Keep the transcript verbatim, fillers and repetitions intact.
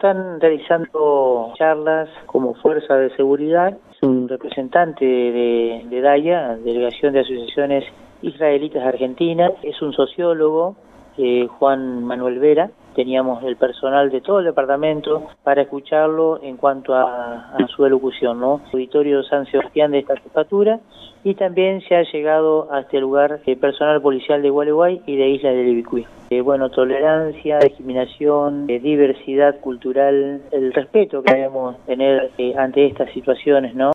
están realizando charlas como fuerza de seguridad. Es un representante de, de DAIA, Delegación de Asociaciones Israelitas Argentinas. Es un sociólogo, eh, Juan Manuel Vera. Teníamos el personal de todo el departamento para escucharlo en cuanto a, a su elocución, ¿no? Auditorio San Sebastián de esta jefatura, y también se ha llegado a este lugar el personal policial de Gualeguay y de Isla del Ibicuí. Eh, bueno, tolerancia, discriminación, eh, diversidad cultural, el respeto que debemos tener eh, ante estas situaciones, ¿no?